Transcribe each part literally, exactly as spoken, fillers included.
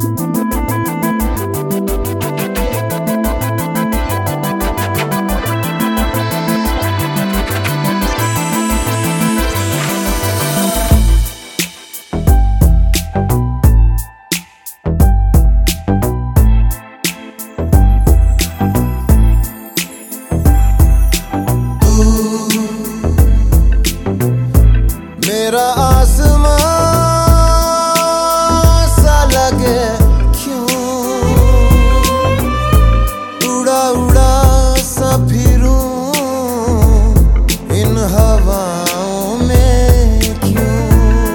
मेरा आसमां सा लगे क्यों, उड़ा उड़ा सा फिरूं इन हवाओं में क्यों।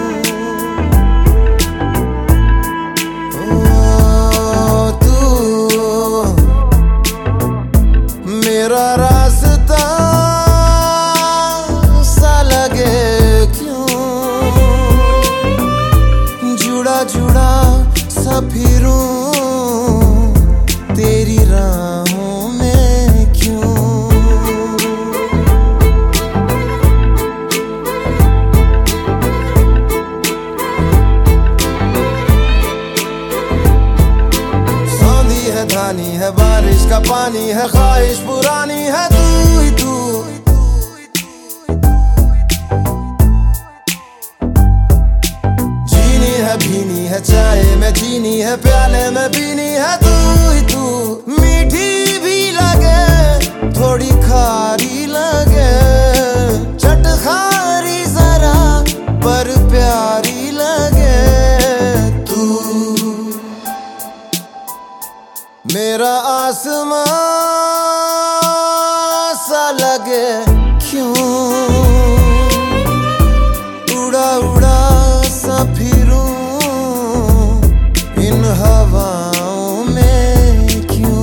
ओ तू मेरा रास्ता सा लगे जुड़ा सा फिरूं तेरी राहों में क्यों। सौंधी है धानी है बारिश का पानी है ख्वाहिश पुरानी है तू ही तू। भीनी है चाय में चीनी है प्याले में पीनी है तू ही तू। मीठी भी लगे थोड़ी खारी लगे चटखारी जरा पर प्यारी लगे तू। मेरा आसमां सा लगे क्यों, उड़ा उड़ा सा फिरूं इन हवाओं में क्यों।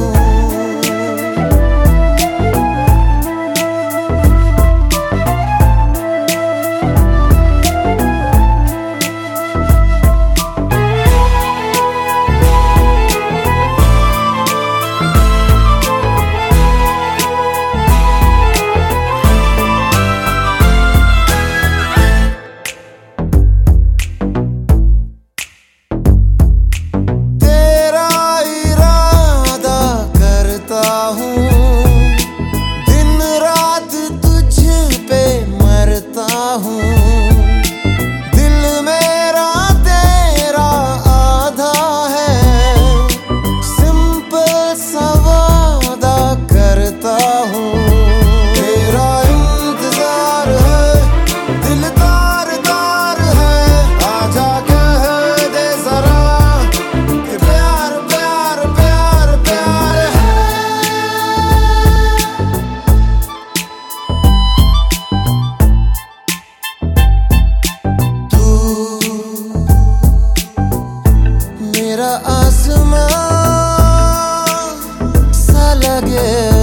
दिल मेरा तेरा आधा है सिंपल सा वादा करता हूँ। तेरा इंतजार है दिल तार तार है आजा कह दे जरा कि प्यार प्यार प्यार प्यार है। मेरा आसमां सा लगे